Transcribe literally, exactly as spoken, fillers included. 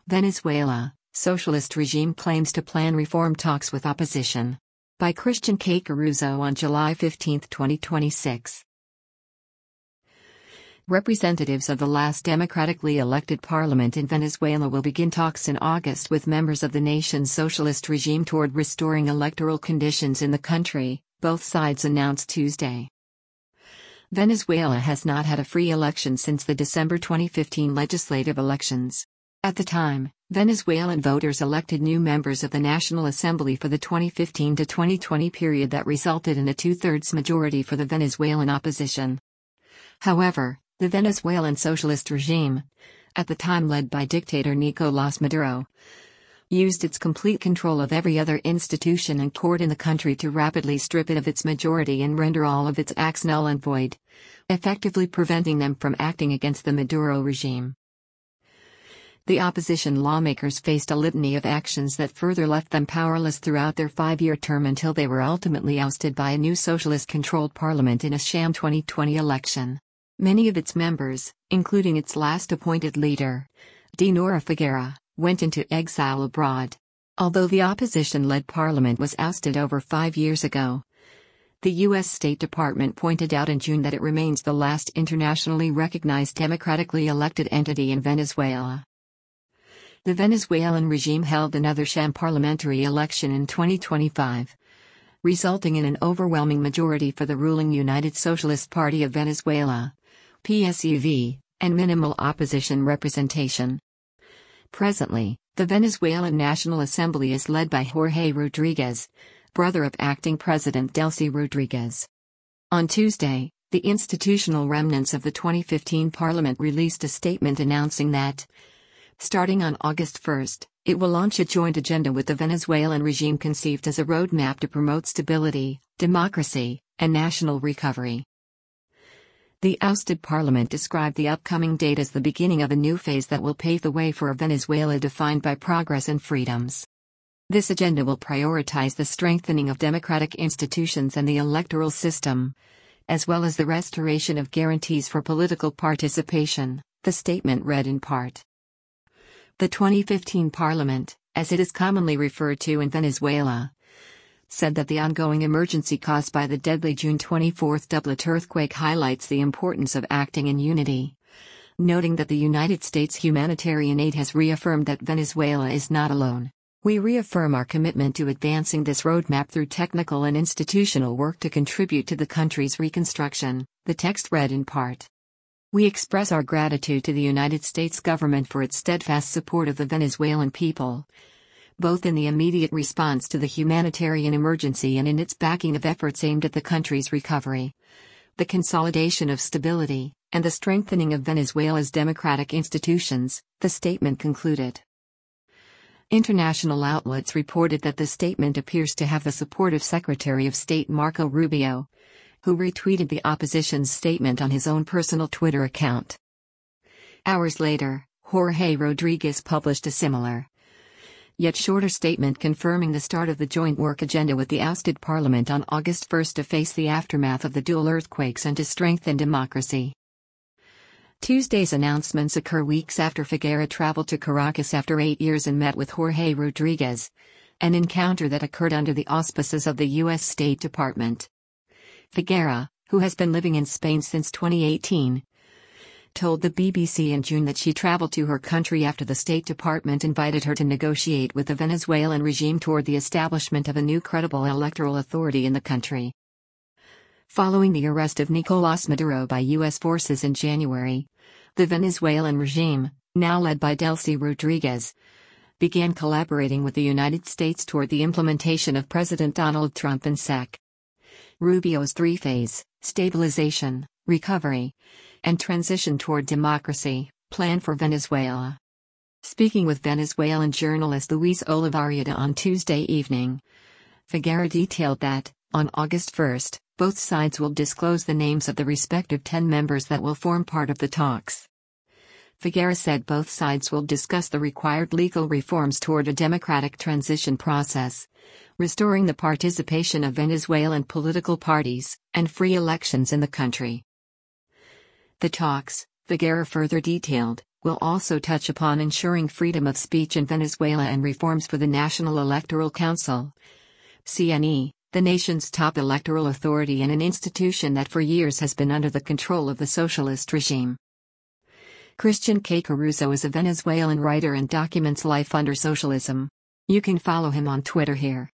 Venezuela, socialist regime claims to plan reform talks with opposition. By Christian K. Caruso on July fifteenth, twenty twenty-six. Representatives of the last democratically elected parliament in Venezuela will begin talks in August with members of the nation's socialist regime toward restoring electoral conditions in the country, both sides announced Tuesday. Venezuela has not had a free election since the December twenty fifteen legislative elections. At the time, Venezuelan voters elected new members of the National Assembly for the twenty fifteen to twenty twenty period that resulted in a two-thirds majority for the Venezuelan opposition. However, the Venezuelan socialist regime, at the time led by dictator Nicolás Maduro, used its complete control of every other institution and court in the country to rapidly strip it of its majority and render all of its acts null and void, effectively preventing them from acting against the Maduro regime. The opposition lawmakers faced a litany of actions that further left them powerless throughout their five-year term until they were ultimately ousted by a new socialist-controlled parliament in a sham twenty twenty election. Many of its members, including its last appointed leader, Dinora Figuera, went into exile abroad. Although the opposition-led parliament was ousted over five years ago, the U S State Department pointed out in June that it remains the last internationally recognized democratically elected entity in Venezuela. The Venezuelan regime held another sham parliamentary election in twenty twenty-five, resulting in an overwhelming majority for the ruling United Socialist Party of Venezuela, P S U V, and minimal opposition representation. Presently, the Venezuelan National Assembly is led by Jorge Rodriguez, brother of acting President Delcy Rodriguez. On Tuesday, the institutional remnants of the twenty fifteen parliament released a statement announcing that, starting on August first, it will launch a joint agenda with the Venezuelan regime conceived as a roadmap to promote stability, democracy, and national recovery. The ousted parliament described the upcoming date as the beginning of a new phase that will pave the way for a Venezuela defined by progress and freedoms. This agenda will prioritize the strengthening of democratic institutions and the electoral system, as well as the restoration of guarantees for political participation, the statement read in part. The twenty fifteen parliament, as it is commonly referred to in Venezuela, said that the ongoing emergency caused by the deadly June twenty-fourth doublet earthquake highlights the importance of acting in unity, noting that the United States humanitarian aid has reaffirmed that Venezuela is not alone. We reaffirm our commitment to advancing this roadmap through technical and institutional work to contribute to the country's reconstruction, the text read in part. We express our gratitude to the United States government for its steadfast support of the Venezuelan people, both in the immediate response to the humanitarian emergency and in its backing of efforts aimed at the country's recovery, the consolidation of stability, and the strengthening of Venezuela's democratic institutions, the statement concluded. International outlets reported that the statement appears to have the support of Secretary of State Marco Rubio, who retweeted the opposition's statement on his own personal Twitter account. Hours later, Jorge Rodriguez published a similar, yet shorter statement confirming the start of the joint work agenda with the ousted parliament on August first to face the aftermath of the dual earthquakes and to strengthen democracy. Tuesday's announcements occur weeks after Figuera traveled to Caracas after eight years and met with Jorge Rodriguez, an encounter that occurred under the auspices of the U S State Department. Figuera, who has been living in Spain since twenty eighteen, told the B B C in June that she traveled to her country after the State Department invited her to negotiate with the Venezuelan regime toward the establishment of a new credible electoral authority in the country. Following the arrest of Nicolás Maduro by U S forces in January, the Venezuelan regime, now led by Delcy Rodriguez, began collaborating with the United States toward the implementation of President Donald Trump and Sec. Rubio's three-phase, stabilization, recovery, and transition toward democracy, plan for Venezuela. Speaking with Venezuelan journalist Luis Olivarieta on Tuesday evening, Figuera detailed that, on August first, both sides will disclose the names of the respective ten members that will form part of the talks. Figuera said both sides will discuss the required legal reforms toward a democratic transition process, restoring the participation of Venezuelan political parties, and free elections in the country. The talks, Figuera further detailed, We'll also touch upon ensuring freedom of speech in Venezuela and reforms for the National Electoral Council. C N E, the nation's top electoral authority and an institution that for years has been under the control of the socialist regime. Christian K. Caruso is a Venezuelan writer and documents life under socialism. You can follow him on Twitter here.